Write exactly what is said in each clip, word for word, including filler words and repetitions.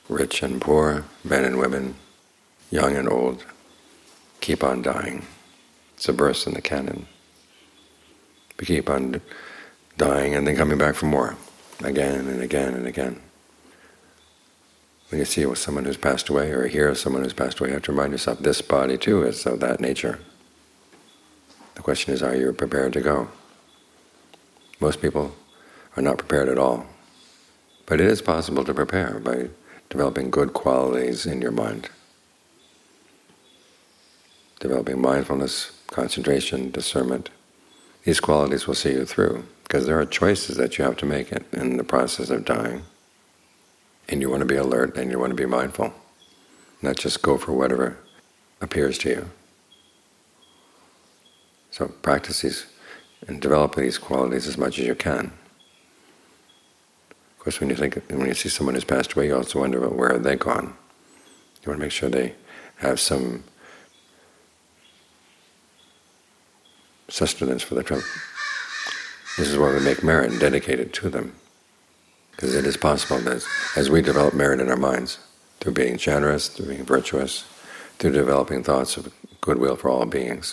rich and poor, men and women, young and old, keep on dying. It's a verse in the canon. We keep on dying and then coming back for more, again and again and again. When you see someone who's passed away or hear of someone who's passed away, you have to remind yourself, this body too is of that nature. The question is, are you prepared to go? Most people are not prepared at all. But it is possible to prepare by developing good qualities in your mind. Developing mindfulness, concentration, discernment. These qualities will see you through, because there are choices that you have to make in the process of dying. And you want to be alert and you want to be mindful, not just go for whatever appears to you. So practice these and develop these qualities as much as you can. Of course, when you think, when you see someone who's passed away, you also wonder, well, where have they gone? You want to make sure they have some sustenance for the trip. This is why we make merit and dedicate it to them. Because it is possible that as we develop merit in our minds, through being generous, through being virtuous, through developing thoughts of goodwill for all beings,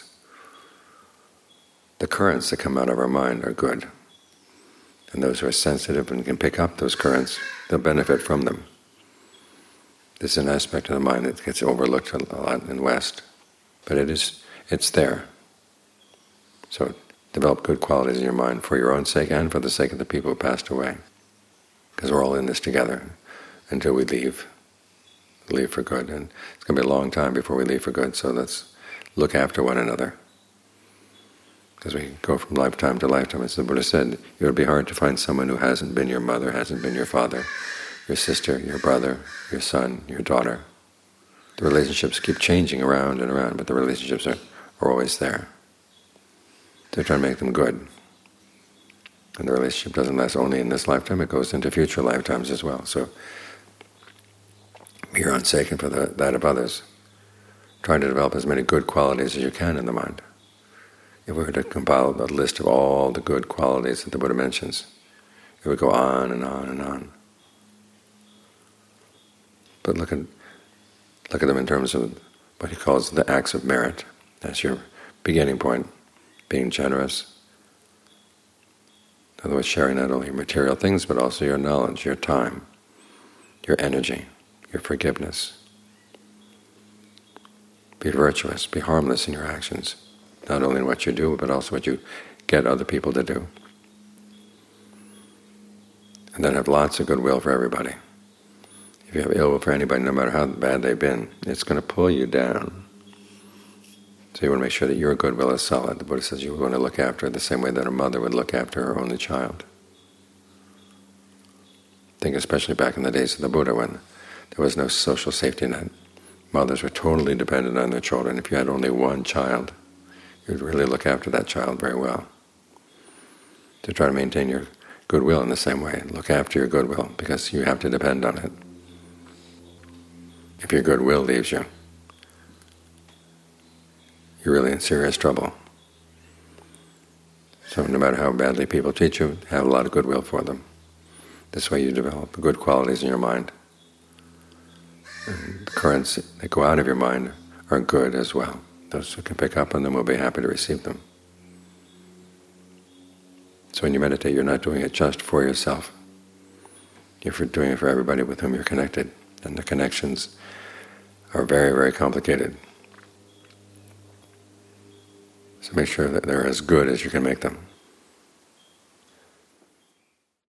the currents that come out of our mind are good. And those who are sensitive and can pick up those currents, they'll benefit from them. This is an aspect of the mind that gets overlooked a lot in the West, but it is, it's there. So develop good qualities in your mind for your own sake and for the sake of the people who passed away. Because we're all in this together until we leave, leave for good. And it's going to be a long time before we leave for good, so let's look after one another. Because we go from lifetime to lifetime. As the Buddha said, it would be hard to find someone who hasn't been your mother, hasn't been your father, your sister, your brother, your son, your daughter. The relationships keep changing around and around, but the relationships are, are always there. They're trying to make them good. And the relationship doesn't last only in this lifetime, it goes into future lifetimes as well. So be your own sake and for the, that of others. Try to develop as many good qualities as you can in the mind. If we were to compile a list of all the good qualities that the Buddha mentions, it would go on and on and on. But look at look at them in terms of what he calls the acts of merit. That's your beginning point, being generous. In other words, sharing not only your material things, but also your knowledge, your time, your energy, your forgiveness. Be virtuous, be harmless in your actions, not only in what you do, but also what you get other people to do. And then have lots of goodwill for everybody. If you have ill will for anybody, no matter how bad they've been, it's going to pull you down. So you want to make sure that your goodwill is solid. The Buddha says you want to look after it the same way that a mother would look after her only child. Think especially back in the days of the Buddha when there was no social safety net. Mothers were totally dependent on their children. If you had only one child, you'd really look after that child very well. To try to maintain your goodwill in the same way. Look after your goodwill because you have to depend on it. If your goodwill leaves you, you're really in serious trouble. So no matter how badly people treat you, have a lot of goodwill for them. This way you develop good qualities in your mind. And the currents that go out of your mind are good as well. Those who can pick up on them will be happy to receive them. So when you meditate, you're not doing it just for yourself. You're doing it for everybody with whom you're connected. And the connections are very, very complicated. So make sure that they're as good as you can make them.